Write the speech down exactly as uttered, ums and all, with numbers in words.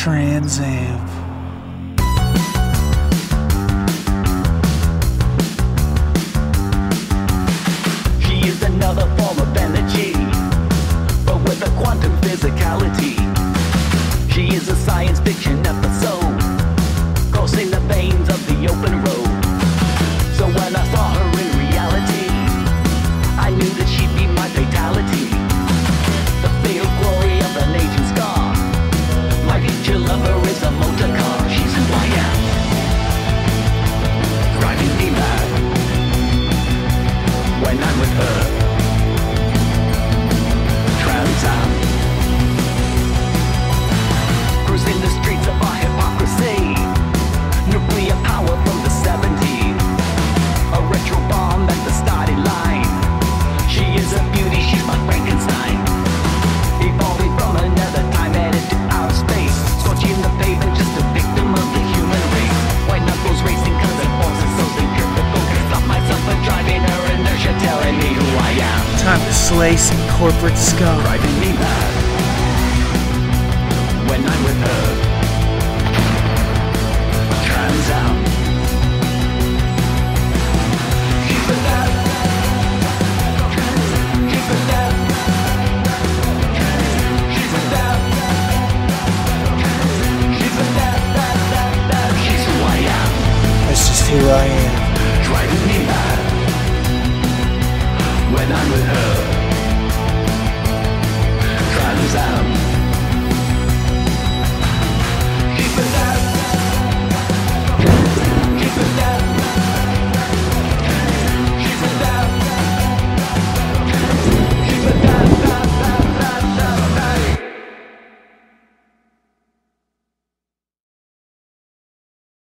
Trans Am. She is another form of energy, but with a quantum physicality. She is a science fiction episode, crossing the veins of the open road. So when I saw her in reality, I knew that she'd be my fatality. The fatal glory of an aging scar. My future lover is a motor car. She's who I am, driving me mad when I'm with her. Trans Am, cruising the streets of our hypocrisy. Nuclear power from the seventies, a retro bomb at the starting line. She is a beauty, she's my Frankenstein, evolving from another time, headed to outer space, scorching the pavement, just a victim of the human race. White knuckles racing cause her force is so centrifugal. Stop myself from driving her inertia, telling me who I am. Time to slay some corporate scum. Driving me mad when I'm with her. Trans Am. She's a dad. She's a dad. She's a dad. She's a dad, dad, dad, dad. She's who I am. That's just who I am.